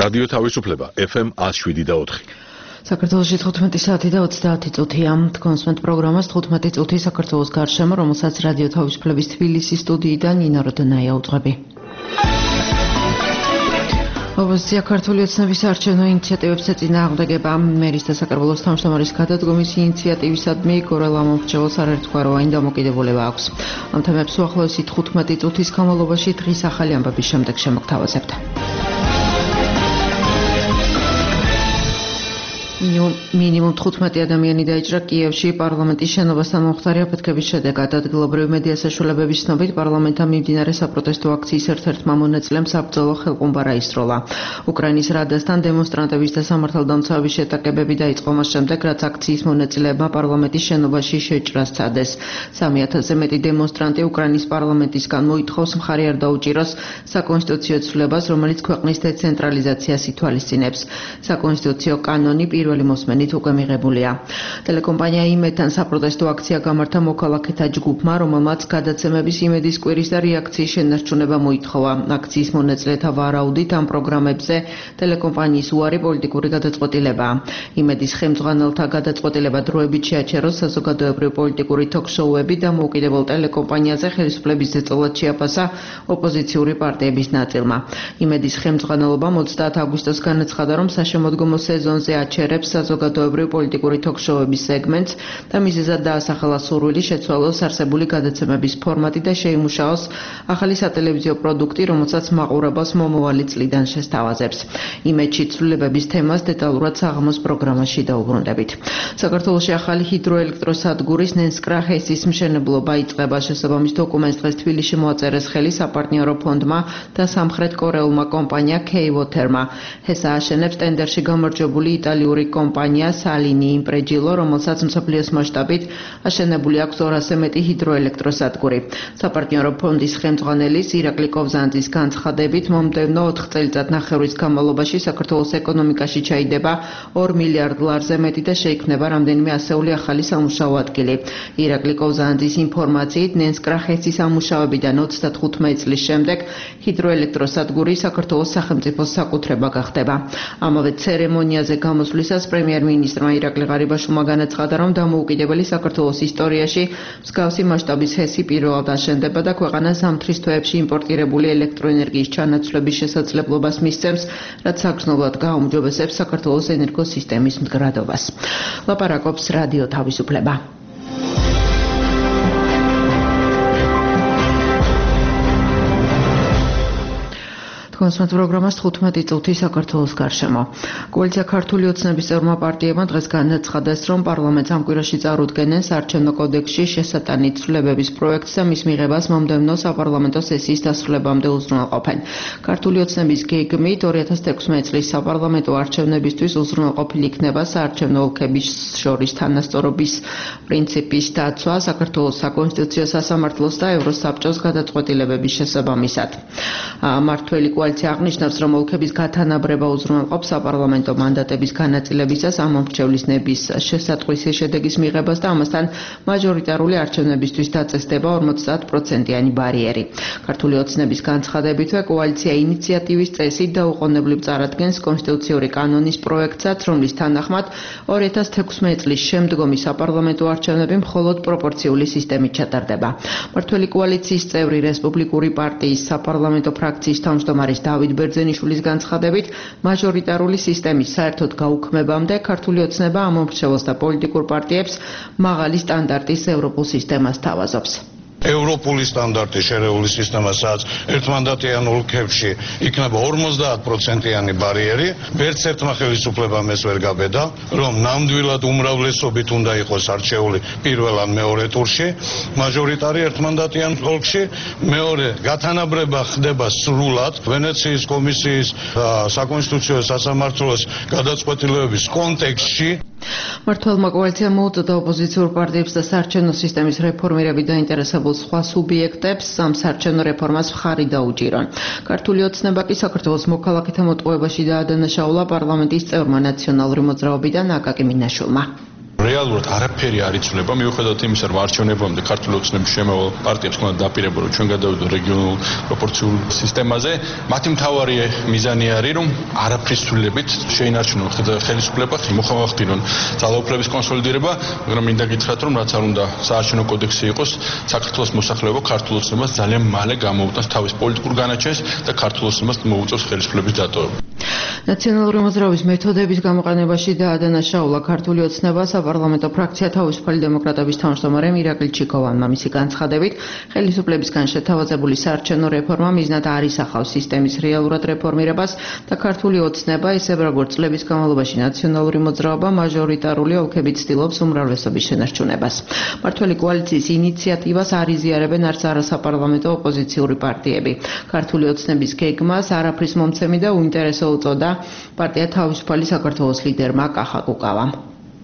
რადიო თავისუფლება FM 107.4. საქართველოში 15 საათი და 30 წუთია. თქვენს პროგრამას 15 წუთი საქართველოს გარშემო, რომელსაც რადიო თავისუფლების თბილისის სტუდიიდან ნინო როდონაია უძღვები. ოპოზიცია ქართული ოცნების საარჩევნო ინიციატივებს ეწინააღმდეგება. მერის და საკრებულოს თავმჯდომარის გადადგომის ინიციატივისადმი გორელ ამომრჩეველს არაერთგვაროვანი დამოკიდებულება აქვს. ამ თემებს უახლოესი 15 წუთის განმავლობაში დღის ახალი ამბების შემდეგ შემოგთავაზებთ. მინიმუმ 15 ადამიანი დაიჭრა კიევში პარლამენტის შენობასთან მომხდარი აფეთქების შედეგად. ადგილობრივი მედია საშუალებების ცნობით პარლამენტთან მიმდინარე საპროტესტო აქციის ერთ-ერთმა მონაწილემ საბრძოლო ხელყუმბა რაისროლა. უკრაინის რადასთან დემონსტრანტების და სამართალდამცავების შეტაკებები დაიწყო მას შემდეგ, რაც აქციის მონაწილეებმა პარლამენტის შენობაში შეჭრა სცადეს. 3000-ზე მეტი დემონსტრანტი უკრაინის პარლამენტისგან მოითხოვს მხარი არ დაუჭიროს საკონსტიტუციო ცვლილებას, რომელიც ქვეყნის დეცენტრალიზაციას ითვალისწინებს. საკონსტიტუციო კანონი პირველი მოსმენით უკვე მიღებულია. ტელეკომპანია იმედთან საპროტესტო აქცია გამართა მოქალაქეთა ჯგუფმა, რომელმაც გადაცემების იმედის კვირის და რეაქციის შენარჩუნება მოითხოვა. აქციის მონაწილეთა ვარაუდით ამ პროგრამებზე ტელეკომპანიის უარი პოლიტიკური გადაწყვეტილებაა. იმედის ხელმძღვანელთა გადაწყვეტილება დროებით შეაჩეროს საზოგადოებრივი პოლიტიკური თოქ-შოუები და მოუკიდებელ ტელეკომპანიაზე ხელისუფლების ზეწოლად შეაფასა ოპოზიციური პარტიების ნაწილმა. იმედის ხელმძღვანელობამ 30 აგვისტოს განაცხადა, რომ საშემოდგომო სეზონზე აჩერებს საზოგადოებრივი პოლიტიკური თოქ-შოუების სეგმენტს და მიზეზად დაასახელა სურვილი შეცვალოს არსებული გადაცემების ფორმატი და შეიმუშაოს ახალი სატელევიზიო პროდუქტი, რომელსაც მაყურებელს მომავალი წლიდან შესთავაზებს. იმედში ცვლილებების თემას დეტალურად საღამოს პროგრამაში დაუბრუნდებით. საქართველოში ახალი ჰიდროელექტროსადგურის ნენსკრა-ჰესის მშენებლობა იწყება. შესაბამის დოკუმენტს დღეს თბილისში მოაწერეს ხელი საპარტნიორო ფონდმა და სამხრეთ კორეულმა კომპანია K-Water-მა. ჰესა აშენებს ტენდერში გამარჯვებული იტალიური კომპანია სალინი იმპრეჯილო, რომელსაც მსოფლიოს მასშტაბით აშენებული აქვს 200-ზე მეტი ჰიდროელექტროსადგური. საპარტნიორო ფონდის ხელმძღვანელის ირაკლი კოვზანძის განცხადებით, მომდევნო 4 წელიწადნახევრის განმავლობაში საქართველოს ეკონომიკაში ჩაიდება 2 მილიარდ ლარზე მეტი და შეიქმნება რამდენიმე ასეული ახალი სამუშაო ადგილი. ირაკლი კოვზანძის ინფორმაციით, ნენსკრა-ჰესის ამუშავებიდან 35 წლის შემდეგ ჰიდროელექტროსადგური საქართველოს სახელმწიფოს საკუთრება გახდება. ამავე ცერემონიაზე გამოსვლისას პრემიერ-მინისტრმა ირაკლი ღარიბაშვილმა განაცხადა, რომ დამოუკიდებელი საქართველოს ისტორიაში მსგავსი მასშტაბის ჰესი პირველად აშენდება და ქვეყანა ზამთრის თვეებში იმპორტირებული ელექტროენერგიის ჩანაცვლების შესაძლებლობას მისცემს, რაც საგრძნობლად გააუმჯობესებს საქართველოს ენერგოსისტემის მდგრადობას. ლაპარაკობს რადიო თავისუფლება. კონსულტ პროგრამას 15 წუთი საქართველოს გარშემო. კოალიცია ქართული ოცნების წევრმა პარტიებმა დღეს განაცხადეს, რომ პარლამენტს ამ კვირაში წარუდგენენ საარჩევნო კოდექსში შესატანით ცვლილებების პროექტს და მის მიღებას მომდევნო საპარლამენტო სესიის დასრულებამდე უზრუნველყოფენ. ქართული ოცნების გეგმით 2016 წლის საპარლამენტო არჩევნებისთვის უზრუნველყოფილი იქნება საარჩევნო ოლქების შორის თანასწორობის პრინციპის დაცვა, საქართველოს საკონსტიტუციო სასამართლოს და ევროსაბჭოს გადაწყვეტილებების შესაბამისად. მმართველი აღნიშნავს, რომ ოლქების გათანაბრება უზრუნველყოფს საპარლამენტო მანდატების განაწილებისას ამ მომრჩევლის ნების შესატყვისი შედეგის მიღებას და ამასთან მაჟორიტარული არჩევნებისთვის დაწესდება 50%-იანი ბარიერი. ქართული ოცნების განცხადებითვე კოალიცია ინიციატივის წესით და უყოვნებლივ წარადგენს კონსტიტუციური კანონის პროექტსაც, რომლის თანახმად 2016 წლის შემდგომი საპარლამენტო არჩევნები მხოლოდ პროპორციული სისტემით ჩატარდება. მმართველი კოალიციის წევრი რესპუბლიკური პარტიის საპარლამენტო ფრაქციის თავმჯდომარის დავით ბერძენიშვილის განცხადებით, მაჟორიტარული სისტემის საერთოდ გაუქმებამდე ქართული ოცნება ამომრჩეველს და პოლიტიკურ პარტიებს მაღალი სტანდარტის ევროპულ სისტემას თავაზობს. ევროპული სტანდარტი შერეული სისტემა, სადაც ერთმანდატიან ოლქებში იქნება 50%-იანი ბარიერი, ვერც ერთმა ხელისუფლებამ ეს ვერ გაბედა, რომ ნამდვილად უმრავლესობით უნდა იყოს არჩეული პირველ ან მეორე ტურში, მაჟორიტარი ერთმანდატიან ოლქში, მეორე გათანაბრება ხდება სრულად ვენეციის კომისიის საკონსტიტუციო სასამართლოს გადაწყვეტილებების კონტექსტში. მმართველმა კოალიციამ მოუწოდა ოპოზიციურ პარტიებს და საარჩევნო სისტემის რეფორმირებით დაინტერესებულ სხვა სუბიექტებს ამ საარჩევნო რეფორმას მხარი დაუჭირონ. ქართული ოცნება კი საქართველოს მოქალაქეთა მოტყუებაში დაადანაშაულა პარლამენტის წევრმა ნაციონალური მოძრაობიდან აკაკი მინაშვილმა. რეალურად არაფერი არ იცვლება, მიუხედავად იმისა, რომ არჩევნებამდე ქართული ოცნების შემავალ პარტიებს ჰქონდა დაპირება, რომ ჩვენ გადავიდოთ რეგიონულ პროპორციულ სისტემაზე. მათი მთავარი მიზანი არის, რომ არაფრის ცვლილებით შეინარჩუნონ ხელისუფლება, მოხმახდინონ ძალაუფლების კონსოლიდირება, მაგრამ მინდა გითხრათ, რომ რაც არ უნდა საარჩევნო კოდექსი იყოს, საქართველოს მოსახლეობა ქართულ ოცნებას ძალიან მალე გამოუტანს თავის პოლიტიკურ განაჩენს და ქართულ ოცნებას მოუწევს ხელისუფლების დატოვება. ნაციონალური მოძრაობის მეთოდების გამოყენებაში დაადანაშაულა ქართული ოცნება საპარლამენტო ფრაქცია თავისუფალი დემოკრატების თავმჯდომარემ ირაკლი ჩიქოვანმა. მისი განცხადებით, ხელისუფლებისგან შეთავაზებული საარჩევნო რეფორმა მიზნად არ ისახავს სისტემის რეალურად რეფორმირებას და ქართული ოცნება, ისევე როგორც წლების განმავლობაში ნაციონალური მოძრაობა, მაჟორიტარული ოლქებით ცდილობს უმრავლესობის შენარჩუნებას. მმართველი კოალიციის ინიციატივას არ იზიარებენ არც არასაპარლამენტო ოპოზიციური პარტიები. ქართული ოცნების გეგმას არაფრის მომცემი და უინტერესო უწოდა პარტია თავისუფალი საქართველოს ლიდერმა კახა კუკავამ.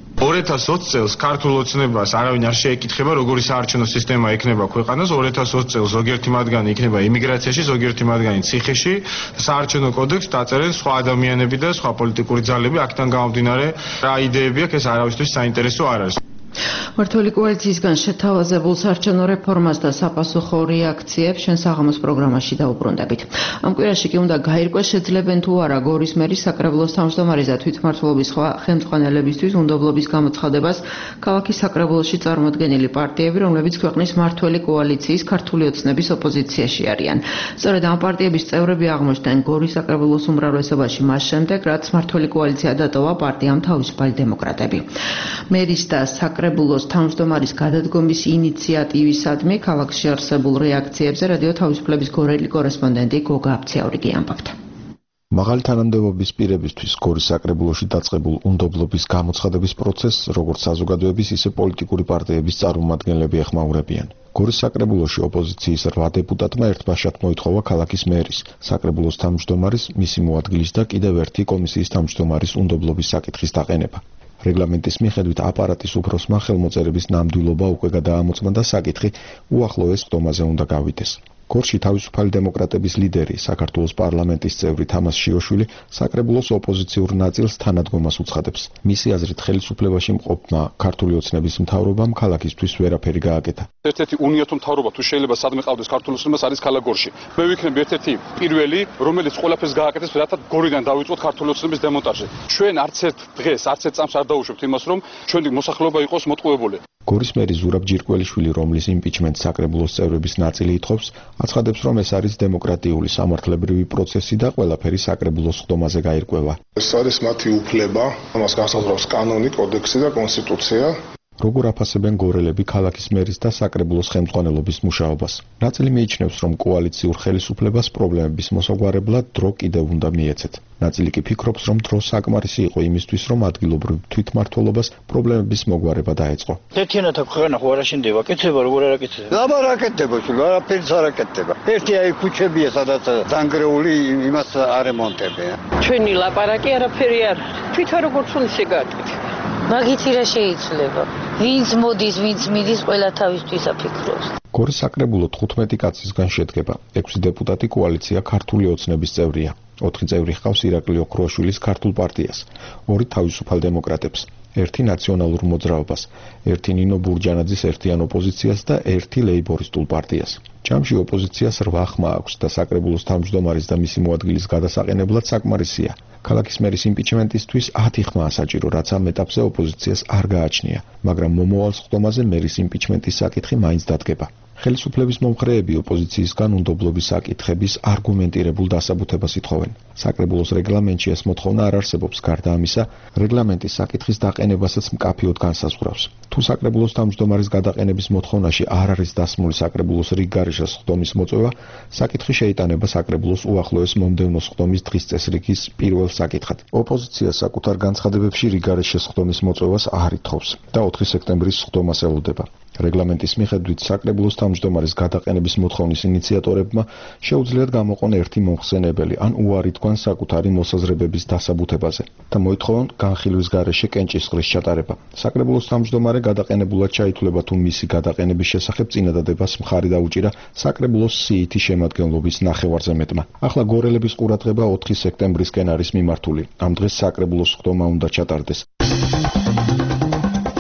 2020 წელს ქართულ ოცნებას არავინ არ შეეკითხება, როგორი საარჩევნო სისტემა ექნება ქვეყანას. 2020 წელს ზოგიერთი მათგანი იქნება იმიგრაციაში, ზოგიერთი მათგანი ციხეში. საარჩევნო კოდექსს დაწერენ სხვა ადამიანები და სხვა პოლიტიკური ძალები. აქედან გამომდინარე, რა იდეები აქვს, ეს არავისთვის საინტერესო არ არის. მმართველი კოალიციისგან შეთავაზებულ საარჩევნო რეფორმას და საპასუხო რეაქციებს ჩვენ საღამოს პროგრამაში დაუბრუნდებით. ამ კვირაში კი უნდა გაირკვეს შეძლებენ თუ არა გორის მერის საკრებულოს თავმჯდომარის და თვითმმართველობის სხვა ხელმძღვანელებისთვის უნდობლობის გამოცხადებას ქალაქის საკრებულოში წარმოდგენილი პარტიები, რომლებიც ქვეყნის მმართველი კოალიციის ქართული ოცნების ოპოზიციაში არიან. სწორედ ამ პარტიების წევრები აღმოჩნდნენ გორის საკრებულოს უმრავლესობაში მას შემდეგ, რაც მმართველი კოალიცია დატოვა პარტიამ თავისუფალი დემოკრატები. მერის და საკრებულოს თავმჯდომარის გადადგომის ინიციატივისადმი ქალაქში არსებულ რეაქციებზე რადიო თავისუფლების გორელი კორესპონდენტი გოგა აფციაურიგი ამბობდა. მაღალი თანამდებობის პირებისთვის გორის საკრებულოში დაწყებულ უნდობლობის გამოცხადების პროცესს როგორც საზოგადოების, ისე პოლიტიკური პარტიების წარმომადგენლები ეხმაურებიან. გორის საკრებულოში ოპოზიციის 8 დეპუტატმა ერთბაშად მოითხოვა ქალაქის მერის, საკრებულოს თავმჯდომარის, მისი მოადგილის და კიდევ ერთი კომისიის თავმჯდომარის უნდობლობის საკითხის დაყენება. რეგლამენტის მიხედვით აპარატის უფროსმა ხელმოწერების ნამდვილობა უკვე გადაამოწმა და საკითხი უახლოეს ხდომაზე უნდა გავიდეს. გორში თავისუფალი დემოკრატების ლიდერი, საქართველოს პარლამენტის წევრი თამას შიოშვილი საკრებულოს ოპოზიციურ ნაწილს თანადგომას უცხადებს. მისი აზრით ხელისუფლებაში მყოფმა ქართული ოცნების მთავრობამ ქალაქისთვის ვერაფერი გააკეთა. ერთ-ერთი უნიათო მთავრობა თუ შეიძლება სადმე ყავდეს ქართული ოცნებას არის ქალაქ გორში. მე ვიქნებ ერთ-ერთი პირველი, რომელიც ყველაფერს გააკეთებს, რათა გორიდან დავიწყოთ ქართული ოცნების დემონტაჟი. ჩვენ არც ერთ დღეს, არც ერთ წამს არ დაუშვებთ იმას, რომ ჩვენი მოსახლეობა იყოს მოტყუებული. გორის მერი ზურაბ ჯირკველიშვილი, რომლის იმპიჩმენტს საკრებულოს წევრების ნაწილი ითხოვს, აცხადებს, რომ ეს არის დემოკრატიული სამართლებრივი პროცესი და ყველაფერი საკრებულოს ხდომაზე გაირკვევა. ეს არის მათი უფლება, ამას განსაზღვრავს კანონი, კოდექსი და კონსტიტუცია. როგორ აფასებენ გორელები ქალაქის მერის და საკრებულოს ხელმძღვანელობის მუშაობას? ნაწილი მიიჩნევს, რომ კოალიციურ ხელისუფლებას პრობლემების მოსაგვარებლად დრო კიდევ უნდა მიეცეთ. ნაწილი კი ფიქრობს, რომ დრო საკმარისი იყო იმისთვის, რომ ადგილობრივ თვითმმართველობას პრობლემების მოგვარება დაეწყო. ერთიანად ქვეყანა ხო არ აშენდება, კეთება როგორ არ აკეთდება? აბა რა აკეთდება, შულ არაფერს არ აკეთდება. ერთი აი ქუჩებია, სადაც დანგრეული, იმას არ ემონტებია. ჩვენი ლაპარაკი არაფერი არ არის. თვითონ როგორც უნდა შეგაკეთო. მაგითი რა შეიძლება? ვინც მოდის, ვინც მიდის, ყველა თავისთვის აფიქროს. გორის საკრებულო 15 კაცისგან შედგება. 6 დეპუტატი კოალიცია ქართული ოცნების წევრია. 4 წევრი ჰყავს ირაკლი ოქროაშვილის ქართულ პარტიას, 2 თავისუფალ დემოკრატებს, 1 ნაციონალურ მოძრაობას, 1 ნინო ბურჯანაძის ერთიან ოპოზიციას და 1 ლეიბორისტულ პარტიას. ჯამში ოპოზიციას 8 ხმა აქვს და საკრებულოს თავმჯდომარის და მისი მოადგილის გადასაყენებლად საკმარისია. ქალაქის მერის იმპიჩმენტისთვის 10 ხმაა საჭირო, რაც ამ ეტაპზე ოპოზიციას არ გააჩნია, მაგრამ მომავალ ხდომაზე მერის იმპიჩმენტის საკითხი მაინც დადგება. ხელისუფლების მომხრეები ოპოზიციისგან უნდობლობის საკითხების არგუმენტირებულ დასაბუთებას ითხოვენ. საკრებულოს რეგლამენტში ეს მოთხოვნა არ არსებობს, გარდა ამისა, რეგლამენტის საკითხის დაყენებასაც მკაფიოდ განსაზღვრავს. თუ საკრებულოს თავმჯდომარის გადაყენების მოთხოვნაში არ არის დასმული საკრებულოს რიგგარეშეს ხდომის მოწვევა, საკითხი შეიტანება საკრებულოს უახლოეს მომდევნო ხდომის დღის წესრიგის პირველ საკითხად. ოპოზიცია საკუთარ განცხადებებში რიგგარეშეს ხდომის მოწვევას არ ითხოვს და 4 სექტემბრის ხდომას ელოდება. რეგლამენტის მიხედვით საკრებულოს თავმჯდომარის გადაყენების მოთხოვნის ინიციატორებმა შეუძლიათ გამოყონ ერთი მომხსენებელი ან უარი თქვან საკუთარი მოსაზრებების დასაბუთებაზე და მოითხოვონ განხილვის გარეშე კენჭისყრის ჩატარება. საკრებულოს თავმჯდომარე გადაყენებულად ჩაითვლება თუ მისი გადაყენების შესახებ წინადადებას მხარი დაუჭირა საკრებულოს სიითი შემადგენლობის ნახევარზე მეტმა. ახლა გორელების ყურადღება 4 სექტემბრისკენ არის მიმართული. ამ დღეს საკრებულოს ხდომა უნდა ჩატარდეს.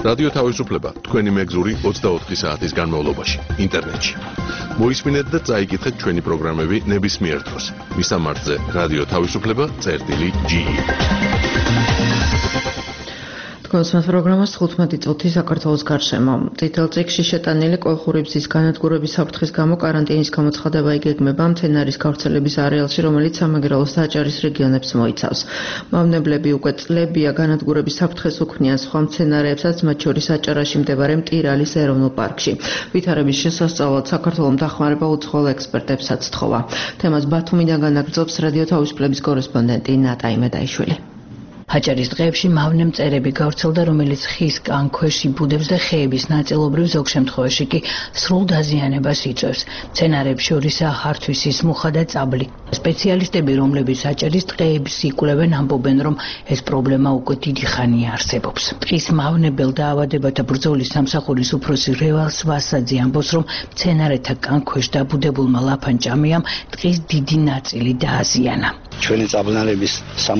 რადიო თავისუფლება თქვენი მეგზური 24 საათის განმავლობაში ინტერნეტში. მოისმინეთ და წაიკითხეთ ჩვენი პროგრამები ნებისმიერ დროს. მისამართზე რადიო თავისუფლება.ge. Თქვენს პროგრამას 15 წუთი საქართველოს გარშემო. წითელ წიგნში შეტანილი კოლხური ბზის განადგურების საფრთხის გამო კარანტინის გამოცხადება იგეგმება მცენარის გავრცელების არეალში, რომელიც სამეგრელოს და აჭარის რეგიონებს მოიცავს. მავნებლები უკვე წლებია განადგურების საფრთხეს უქმნიან სხვა მცენარეებსაც, მათ შორის აჭარაში მდებარე მტირალის ეროვნულ პარკში. ვითარების შესასწავლად საქართველოს დახმარება უცხოელ ექსპერტებსაც თხოვა. თემას ბათუმიდან განაგრძობს რადიო თავისუფლების კორესპონდენტი ნატა იმედაიშვილი. აჭარის ტყეებში მავნე მწერები გავრცელდა, რომელიც ხის კანქვეშ იბუდებს და ხეების ნაწილობრივ ზოგ შემთხვევაში კი სრულ დაზიანებას იწვევს. მცენარეებს შორისაა ხართვისის მუხა და წაბლი. სპეციალისტები, რომლებიც აჭარის ტყეებს იკვლევენ, ამბობენ, რომ ეს პრობლემა უკვე დიდი ხანია არსებობს. ტყის მავნებელ დაავადებათა ბრძოლის სამსახურის უფროსი რევალ სვასაძე ამბობს, რომ მცენარეთა კანქვეშ დაბუდებულმა ლაფანჭამიამ ტყის დიდი ნაწილი დააზიანა. ჩვენი წაბლნარების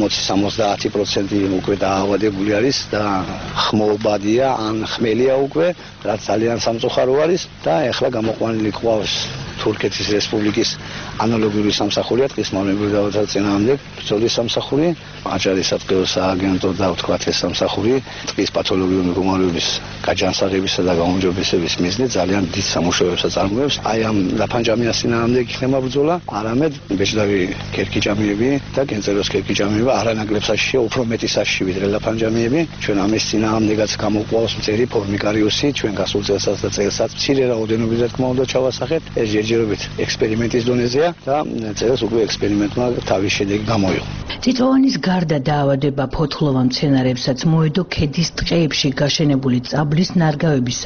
60-70% უკვე დაავადებული არის და ხმოვბადია ან ხმელია უკვე, რაც ძალიან სამწუხარო არის და ეხლა გამოყვანილი ყავს თურქეთის რესპუბლიკის ანალოგიური სამსახურია ტყის მავნებელ დაავადებათა წინააღმდეგ ბრძოლის სამსახური, აჭარის სატყეო სააგენტო და ვთქვათ ეს სამსახური ტყის პათოლოგიური მდგომარეობის გაჯანსაღებისა და გაუმჯობესების მიზნით ძალიან დიდ სამუშაოებს აწარმოებს. აი ამ ლაფანჭამიას წინააღმდეგ იქნება ბრძოლა, არამედ ბეჭდავი კერკიჭამიები და კენწეროს კერკიჭამიები არანაკლებ საშიშია, უფრო მეტი საშიში ვიდრე ლაფანჭამიები. ჩვენ ამის წინააღმდეგაც გამოყვავს მწერი ფორმიკარიუსი, ჩვენ გასულ წელსაც და წელსაც მცირე რაოდენობით რა თქმა უნდა ჩავასახეთ. ეს ჯერჯერობით ექსპერიმენტის დონეზეა და წელს უკვე ექსპერიმენტმა თავის შედეგი გამოიღო. წიწვოვანის გარდა დაავადება ფოთლოვან მცენარეებსაც მოედო ქედის ტყეებში გაშენებული წაბლის ნარგავების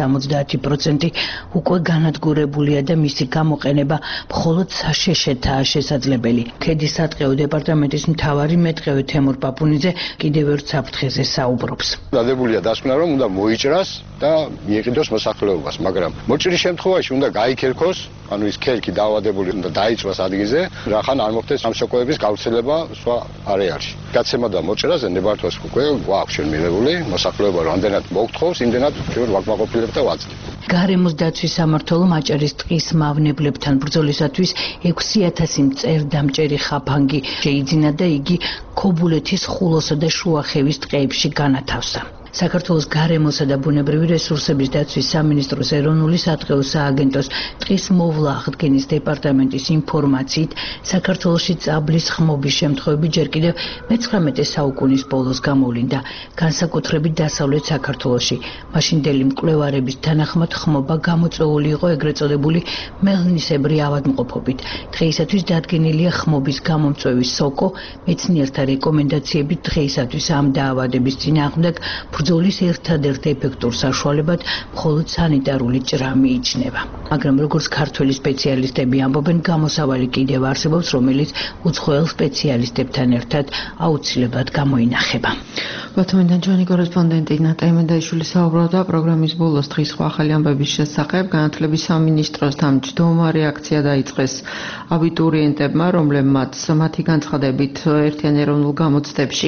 70% უკვე განადგურებულია და მისი გამოყენება მხოლოდ საშეშეთაა შესაძლებელი. ქედის სატყეო დეპარტამენტის მთავარი მეტყევე თემურ პაპუნიძე კიდევ ერთ საფრთხეზე საუბრობს. დადებულია დასკვნა, რომ უნდა მოიჭრას და მიეყიდოს მოსახლეობას, მაგრამ მოჭრის შემთხვევაში უნდა გაიქერქოს, ანუ ის ქერქი დაავადებული უნდა დაიწვას ადგილზე, რახან არ მოხდეს სამშობლოების გავრცელება სხვა არეალში. გაცემა და მოჭრაზე ნებართვას უკვე გვაქვს ჩვენ მიღებული, მოსახლეობა რამდენად მოგთხოვს, იმდენად ჩვენ ვაკმაყოფილებთ და ვაძლევთ. გარემოს დაცვის სამმართველომ აჭარის ტყის მავნებლებთან ბრძოლისათვის 6000 მწერდამჭერი ხაფანგი შეიძინა და იგი ქობულეთის, ხულოსა და შუახევის ტყეებში განათავსა. საქართველოს გარემოსა და ბუნებრივი რესურსების დაცვის სამინისტროს ეროვნული სატყეო სააგენტოს ტყის მოვლა აღდგენის დეპარტამენტის ინფორმაციით, საქართველოში წაბლის ხმობის შემთხვევები ჯერ კიდევ მე-19 საუკუნის ბოლოს გამოვლინდა, განსაკუთრებით დასავლეთ საქართველოში. მაშინდელი მკვლევარების თანახმად ხმობა გამოწვეული იყო ეგრეთ წოდებული მელნისებრი ავადმყოფობით. დღეისათვის დადგენილია ხმობის გამომწვევის სოკო, მეცნიერთა რეკომენდაციებით დღეისათვის ამ დაავადების წინააღმდეგ ბრძოლის ერთადერთ ეფექტურ საშუალებად მხოლოდ სანიტარული ჭრა მიიჩნევა. მაგრამ როგორც ქართველი სპეციალისტები ამბობენ, გამოსავალი კიდევ არსებობს, რომელიც უცხოელ სპეციალისტებთან ერთად აუცილებლად გამოინახება. ბათუმიდან ჩვენი კორესპონდენტი ნატა იმედაიშვილი საუბრობდა პროგრამის ბოლოს დღის სხვა ახალი ამბების შესახებ. განათლების სამინისტროსთან მჯდომარე აქცია დაიწყეს აბიტურიენტებმა, რომლებმაც მათი განცხადებით ერთიან ეროვნულ გამოცდებში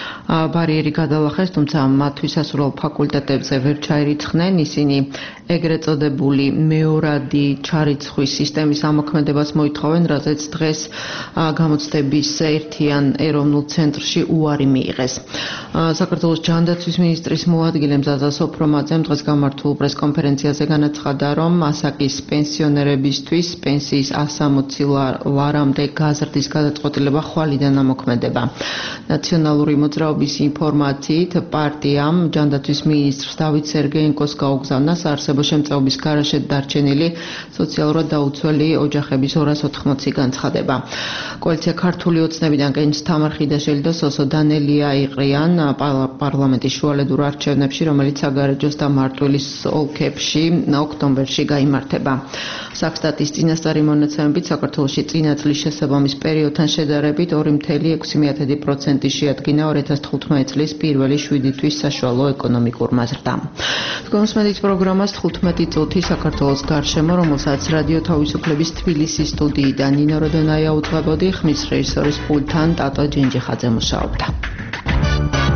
ბარიერი გადალახეს, თუმცა მათთვის ასურულ ფაკულტეტებზე ვერ ჩაირიცხნენ. ისინი ეგრეთ წოდებული მეორადი ჩარიცხვის სისტემის ამოქმედებას მოითხოვენ, რაზეც დღეს გამოცდების ერთიან ეროვნულ ცენტრში უარი მიიღეს. საქართველოს ჯანდაცვის მინისტრის მოადგილე მზაზა სოფრომაძემ დღეს გამართულ პრესკონფერენციაზე განაცხადა, რომ ასაკის პენსიონერებისთვის პენსიის 160 ლარამდე გაზრდის გადაწყვეტილება ხვალიდან ამოქმედება. ნაციონალური მოძრაობის ინფორმაციით, პარტიამ ჯანდაცვის მინისტრს დავით სერგეენკოს გაუგზავნა საარსებო შემწეობის გარეშე დარჩენილი სოციალურად დაუცველი ოჯახების 280 განცხადება. კოალიცია ქართული ოცნებიდან კენჭ თამარ ხიდაშელი და სოსო დანელია იყრიან პარლამენტის შუალედურ არჩევნებში, რომელიც საგარეჯოს და მარტვილის ოლქებში ოქტომბერში გაიმართება. საქსტატის წინასწარი მონაცემებით საქართველოში წინა წლის შესაბამის პერიოდთან შედარებით 2,6% შეადგინა 2015 წლის პირველი 7 თვის საშუალო ეკონომიკურმა ზრდამ. კონსმედით პროგრამას 15 წუთი საქართველოს გარშემო, რომელსაც რადიო თავისუფლების თბილისის სტუდიიდან ნინო როდონაია უძღვებოდი, ხმის რეჟისორის პულტთან ტატო ჯენჯიხაძე მუშაობდა.